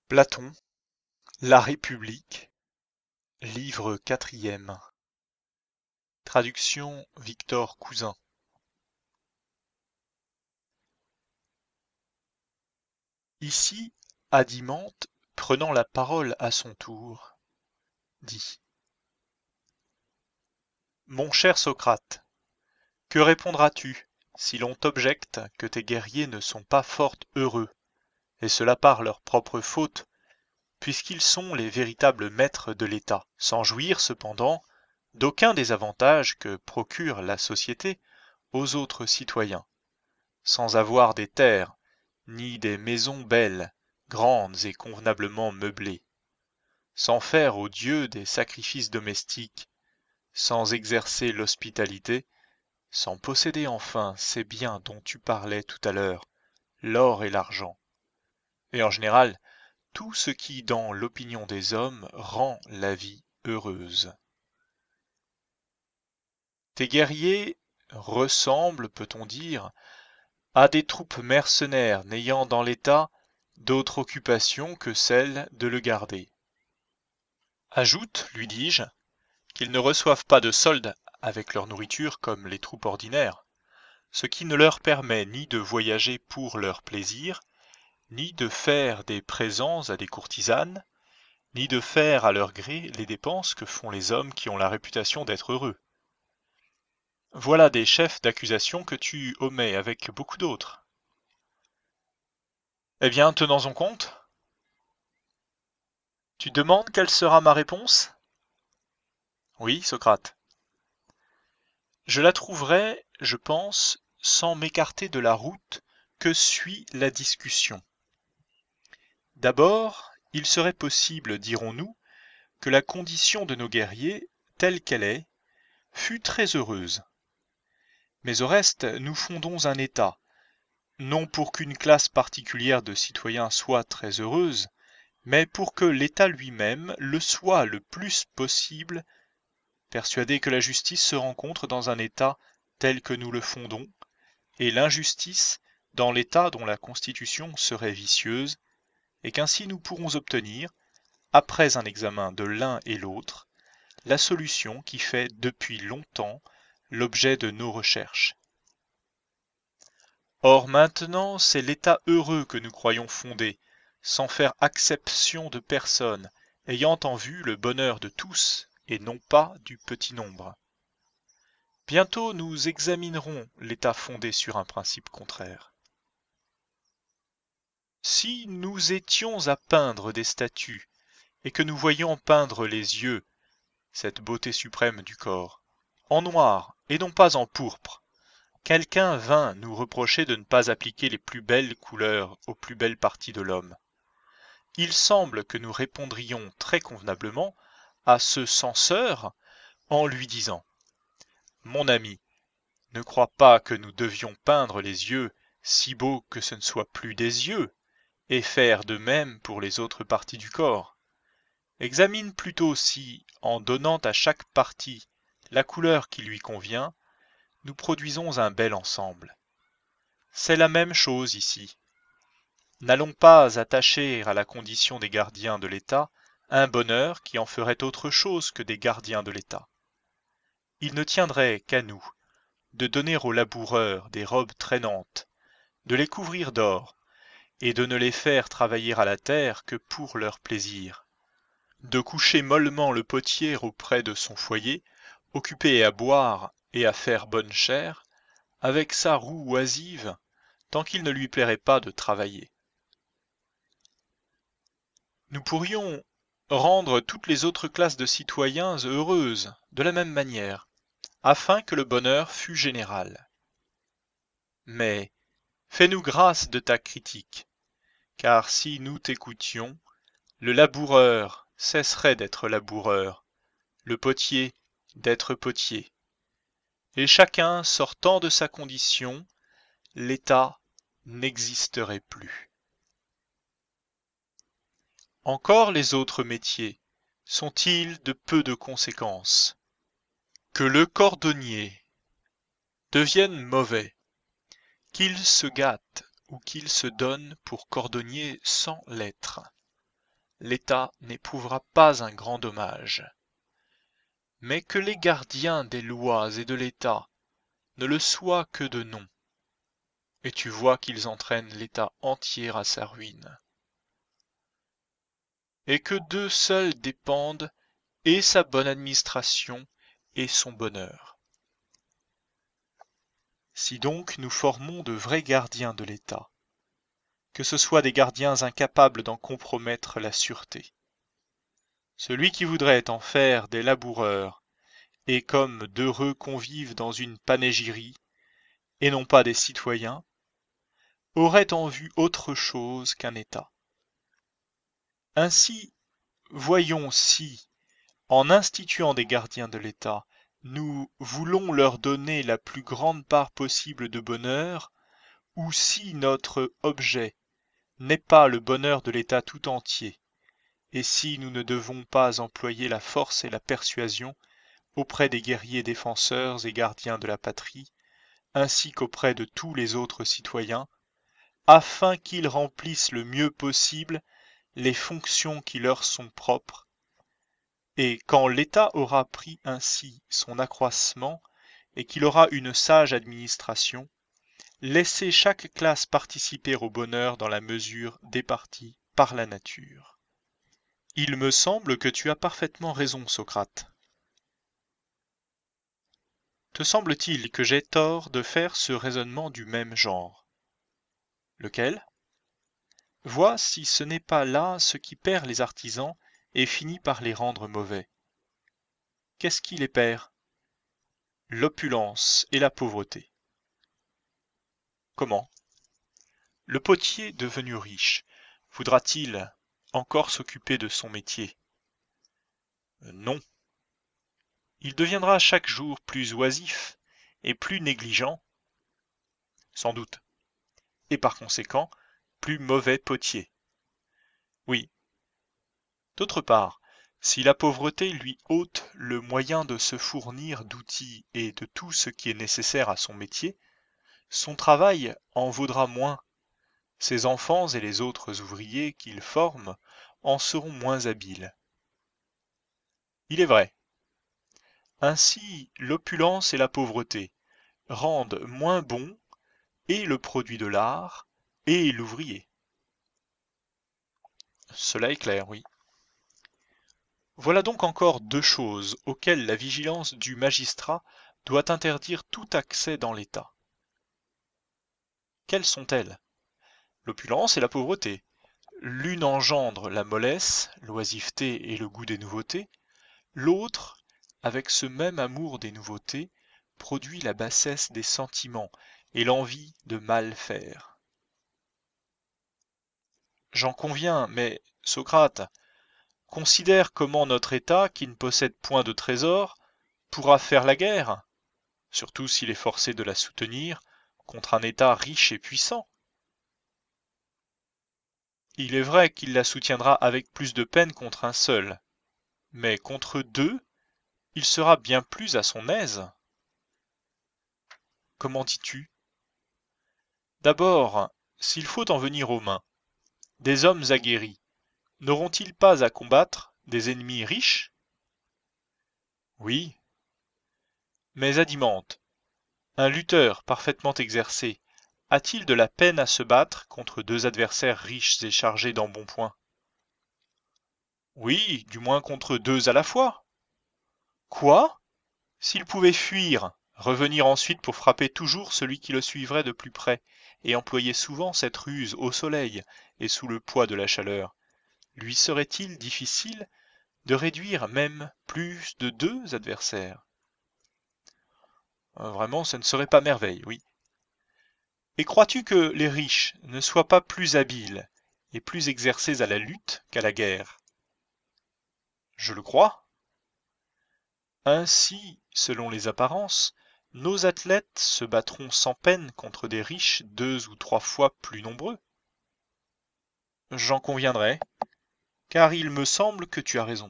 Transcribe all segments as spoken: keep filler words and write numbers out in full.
Platon, La République, livre quatrième. Traduction Victor Cousin. Ici, Adimante, prenant la parole à son tour, dit: Mon cher Socrate, que répondras-tu si l'on t'objecte que tes guerriers ne sont pas fort heureux, et cela par leur propre faute, puisqu'ils sont les véritables maîtres de l'État, sans jouir cependant d'aucun des avantages que procure la société aux autres citoyens, sans avoir des terres, ni des maisons belles, grandes et convenablement meublées, sans faire aux dieux des sacrifices domestiques, sans exercer l'hospitalité, sans posséder enfin ces biens dont tu parlais tout à l'heure, l'or et l'argent, et en général tout ce qui, dans l'opinion des hommes, rend la vie heureuse. Tes guerriers ressemblent, peut-on dire, à des troupes mercenaires n'ayant dans l'État d'autre occupation que celle de le garder. Ajoute, lui dis-je, qu'ils ne reçoivent pas de solde avec leur nourriture comme les troupes ordinaires, ce qui ne leur permet ni de voyager pour leur plaisir, ni de faire des présents à des courtisanes, ni de faire à leur gré les dépenses que font les hommes qui ont la réputation d'être heureux. Voilà des chefs d'accusation que tu omets avec beaucoup d'autres. Eh bien, tenons-en compte. Tu demandes quelle sera ma réponse? Oui, Socrate. Je la trouverai, je pense, sans m'écarter de la route que suit la discussion. D'abord, il serait possible, dirons-nous, que la condition de nos guerriers, telle qu'elle est, fût très heureuse. Mais au reste, nous fondons un État, non pour qu'une classe particulière de citoyens soit très heureuse, mais pour que l'État lui-même le soit le plus possible, persuadé que la justice se rencontre dans un État tel que nous le fondons, et l'injustice dans l'État dont la constitution serait vicieuse, et qu'ainsi nous pourrons obtenir, après un examen de l'un et l'autre, la solution qui fait depuis longtemps l'objet de nos recherches. Or maintenant, c'est l'État heureux que nous croyons fonder, sans faire acception de personne, ayant en vue le bonheur de tous, et non pas du petit nombre. Bientôt nous examinerons l'État fondé sur un principe contraire. Si nous étions à peindre des statues, et que nous voyions peindre les yeux, cette beauté suprême du corps, en noir et non pas en pourpre, quelqu'un vint nous reprocher de ne pas appliquer les plus belles couleurs aux plus belles parties de l'homme. Il semble que nous répondrions très convenablement à ce censeur en lui disant: Mon ami, ne crois pas que nous devions peindre les yeux si beaux que ce ne soit plus des yeux, et faire de même pour les autres parties du corps. Examine plutôt si, en donnant à chaque partie la couleur qui lui convient, nous produisons un bel ensemble. C'est la même chose ici. N'allons pas attacher à la condition des gardiens de l'État un bonheur qui en ferait autre chose que des gardiens de l'État. Il ne tiendrait qu'à nous de donner aux laboureurs des robes traînantes, de les couvrir d'or, et de ne les faire travailler à la terre que pour leur plaisir, de coucher mollement le potier auprès de son foyer, occupé à boire et à faire bonne chère, avec sa roue oisive, tant qu'il ne lui plairait pas de travailler. Nous pourrions rendre toutes les autres classes de citoyens heureuses de la même manière, afin que le bonheur fût général. Mais fais-nous grâce de ta critique, car si nous t'écoutions, le laboureur cesserait d'être laboureur, le potier d'être potier, et chacun sortant de sa condition, l'État n'existerait plus. Encore les autres métiers sont-ils de peu de conséquence? Que le cordonnier devienne mauvais, qu'il se gâte ou qu'il se donne pour cordonnier sans l'être, l'État n'éprouvera pas un grand dommage. Mais que les gardiens des lois et de l'État ne le soient que de nom, et tu vois qu'ils entraînent l'État entier à sa ruine. Et que d'eux seuls dépendent et sa bonne administration et son bonheur. Si donc nous formons de vrais gardiens de l'État, que ce soit des gardiens incapables d'en compromettre la sûreté, celui qui voudrait en faire des laboureurs et comme d'heureux convives dans une panégyrie, et non pas des citoyens, aurait en vue autre chose qu'un État. Ainsi, voyons si, en instituant des gardiens de l'État, nous voulons leur donner la plus grande part possible de bonheur, ou si notre objet n'est pas le bonheur de l'État tout entier, et si nous ne devons pas employer la force et la persuasion auprès des guerriers défenseurs et gardiens de la patrie, ainsi qu'auprès de tous les autres citoyens, afin qu'ils remplissent le mieux possible les fonctions qui leur sont propres, et quand l'État aura pris ainsi son accroissement et qu'il aura une sage administration, laisser chaque classe participer au bonheur dans la mesure départie par la nature. Il me semble que tu as parfaitement raison, Socrate. Te semble-t-il que j'ai tort de faire ce raisonnement du même genre? Lequel? Vois si ce n'est pas là ce qui perd les artisans et finit par les rendre mauvais. Qu'est-ce qui les perd? L'opulence et la pauvreté. Comment? Le potier devenu riche, voudra-t-il encore s'occuper de son métier? Non. Il deviendra chaque jour plus oisif et plus négligent, sans doute, et par conséquent, plus mauvais potier. Oui. D'autre part, si la pauvreté lui ôte le moyen de se fournir d'outils et de tout ce qui est nécessaire à son métier, son travail en vaudra moins. Ses enfants et les autres ouvriers qu'il forme en seront moins habiles. Il est vrai. Ainsi, l'opulence et la pauvreté rendent moins bon et le produit de l'art et l'ouvrier. Cela est clair, oui. Voilà donc encore deux choses auxquelles la vigilance du magistrat doit interdire tout accès dans l'État. Quelles sont-elles? L'opulence et la pauvreté. L'une engendre la mollesse, l'oisiveté et le goût des nouveautés, l'autre, avec ce même amour des nouveautés, produit la bassesse des sentiments et l'envie de mal faire. J'en conviens, mais, Socrate, considère comment notre État, qui ne possède point de trésor, pourra faire la guerre, surtout s'il est forcé de la soutenir, contre un État riche et puissant. Il est vrai qu'il la soutiendra avec plus de peine contre un seul, mais contre deux, il sera bien plus à son aise. Comment dis-tu? D'abord, s'il faut en venir aux mains, des hommes aguerris n'auront-ils pas à combattre des ennemis riches? Oui. Mais Adimante, un lutteur parfaitement exercé, a-t-il de la peine à se battre contre deux adversaires riches et chargés d'embonpoint? Oui, du moins contre deux à la fois. Quoi? S'il pouvait fuir, revenir ensuite pour frapper toujours celui qui le suivrait de plus près, et employer souvent cette ruse au soleil et sous le poids de la chaleur, lui serait-il difficile de réduire même plus de deux adversaires? Vraiment, ce ne serait pas merveille, oui. Et crois-tu que les riches ne soient pas plus habiles et plus exercés à la lutte qu'à la guerre? Je le crois. Ainsi, selon les apparences, nos athlètes se battront sans peine contre des riches deux ou trois fois plus nombreux. J'en conviendrai, car il me semble que tu as raison.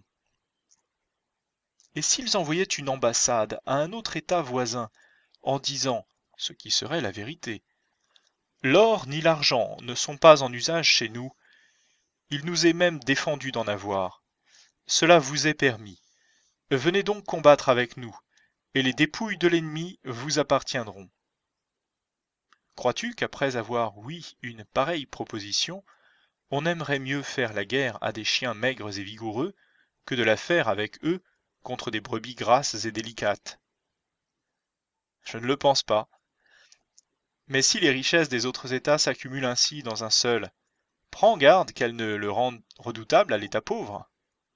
Et s'ils envoyaient une ambassade à un autre État voisin, en disant, ce qui serait la vérité, l'or ni l'argent ne sont pas en usage chez nous, Il nous est même défendu d'en avoir. Cela vous est permis. Venez donc combattre avec nous, et les dépouilles de l'ennemi vous appartiendront. Crois-tu qu'après avoir ouï une pareille proposition, on aimerait mieux faire la guerre à des chiens maigres et vigoureux que de la faire avec eux contre des brebis grasses et délicates? Je ne le pense pas. Mais si les richesses des autres États s'accumulent ainsi dans un seul, prends garde qu'elles ne le rendent redoutable à l'État pauvre.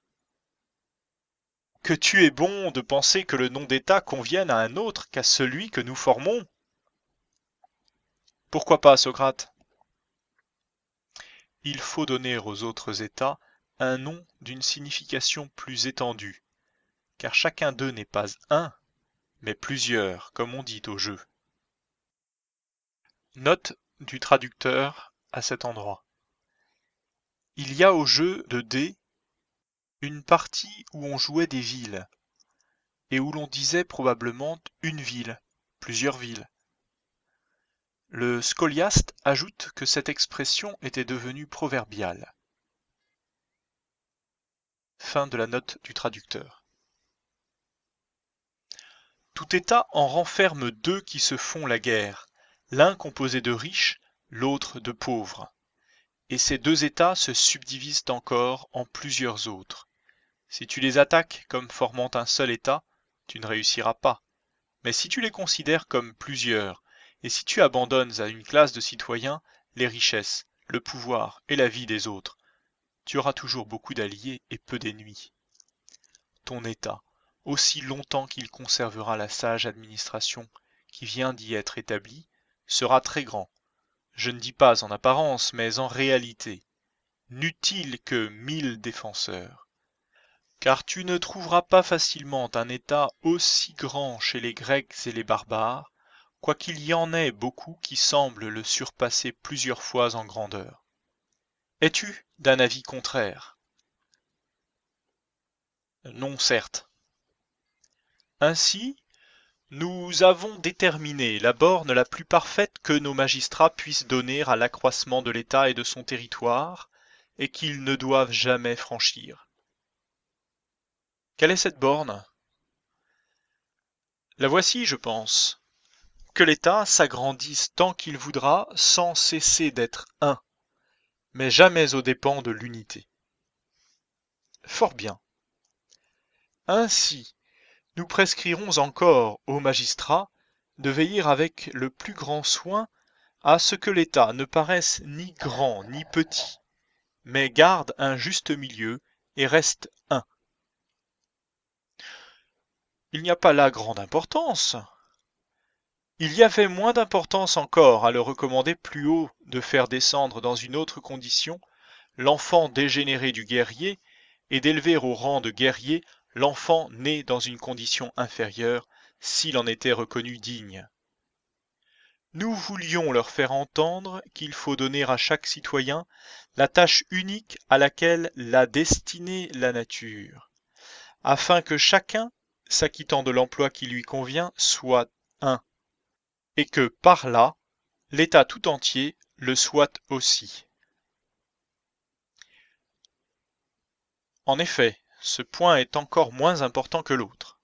Que tu es bon de penser que le nom d'État convienne à un autre qu'à celui que nous formons. Pourquoi pas, Socrate? Il faut donner aux autres États un nom d'une signification plus étendue, car chacun d'eux n'est pas un, mais plusieurs, comme on dit au jeu. Note du traducteur à cet endroit. Il y a au jeu de dés une partie où on jouait des villes, et où l'on disait probablement une ville, plusieurs villes. Le scoliaste ajoute que cette expression était devenue proverbiale. Fin de la note du traducteur. Tout État en renferme deux qui se font la guerre, l'un composé de riches, l'autre de pauvres. Et ces deux États se subdivisent encore en plusieurs autres. Si tu les attaques comme formant un seul État, tu ne réussiras pas. Mais si tu les considères comme plusieurs, et si tu abandonnes à une classe de citoyens les richesses, le pouvoir et la vie des autres, tu auras toujours beaucoup d'alliés et peu d'ennemis. Ton État, aussi longtemps qu'il conservera la sage administration qui vient d'y être établie, sera très grand. Je ne dis pas en apparence, mais en réalité. N'eût-il que mille défenseurs. Car tu ne trouveras pas facilement un État aussi grand chez les Grecs et les barbares, quoiqu'il y en ait beaucoup qui semblent le surpasser plusieurs fois en grandeur. Es-tu d'un avis contraire? Non, certes. Ainsi, nous avons déterminé la borne la plus parfaite que nos magistrats puissent donner à l'accroissement de l'État et de son territoire, et qu'ils ne doivent jamais franchir. Quelle est cette borne? La voici, je pense. Que l'État s'agrandisse tant qu'il voudra sans cesser d'être un, mais jamais aux dépens de l'unité. Fort bien. Ainsi, nous prescrirons encore aux magistrats de veiller avec le plus grand soin à ce que l'État ne paraisse ni grand ni petit, mais garde un juste milieu et reste un. Il n'y a pas là grande importance. Il y avait moins d'importance encore à le recommander plus haut de faire descendre dans une autre condition l'enfant dégénéré du guerrier et d'élever au rang de guerrier l'enfant né dans une condition inférieure s'il en était reconnu digne. Nous voulions leur faire entendre qu'il faut donner à chaque citoyen la tâche unique à laquelle l'a destiné la nature, afin que chacun, s'acquittant de l'emploi qui lui convient, soit un, et que, par là, l'État tout entier le soit aussi. En effet, ce point est encore moins important que l'autre.